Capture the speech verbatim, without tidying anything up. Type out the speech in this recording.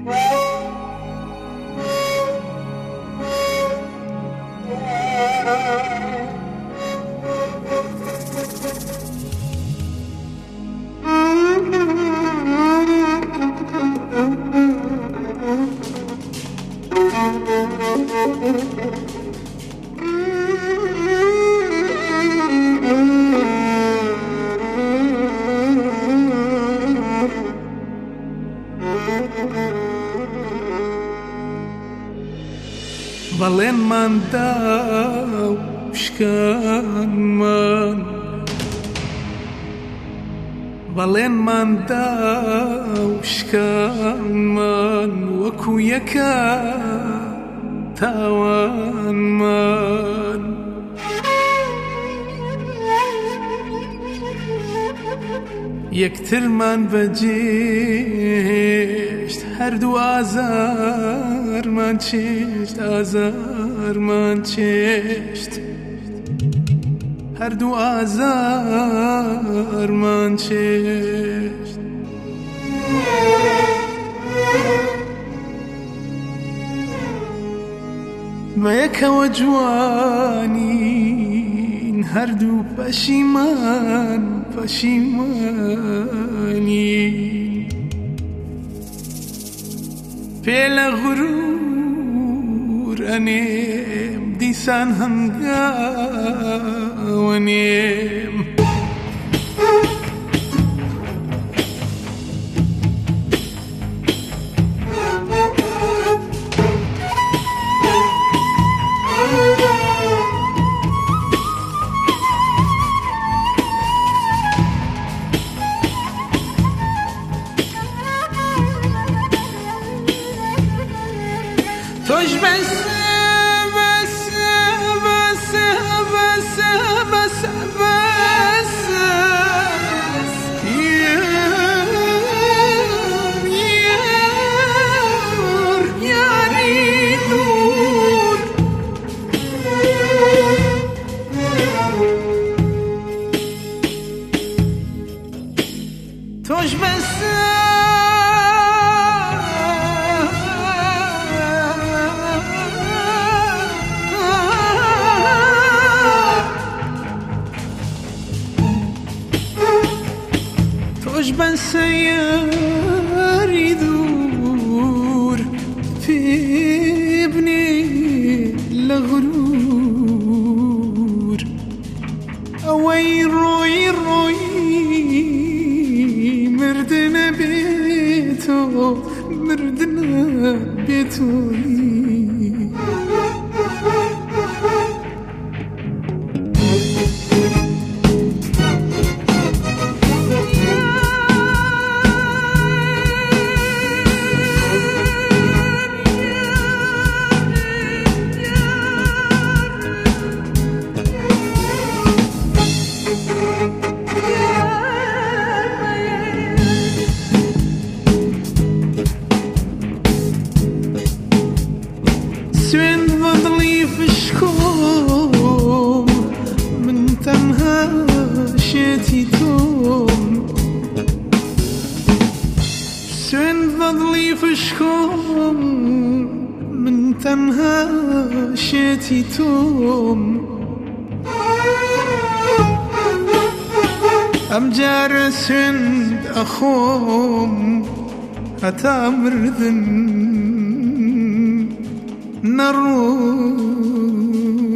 بەڵێن ماندا و شکانمان بەڵێن ماندا و شکانمان وەکو یەکە تاوانمان یەکترمان بەجێشت هەردوو ئازارمان چێشت ئازارمان چێشت هەردوو ئازارمان چێشت بە یەکەوە جوانین هەردوو پەشیمان پەشیمانی پێ لە غرور ئەنێم دیسان هەنگاوەنێم توش بس بس بس بس بس بس يار يار ياري نور توش بس توش بس ياري دور في ابني لغرور اوي روي روي مردنا بيتو مردنا بيتو سوين فضلي في الشكوم من تنها شيتي توم سوين فضلي في الشكوم من تنها شيتي توم أم جارس عند أخوم أتامردن نروح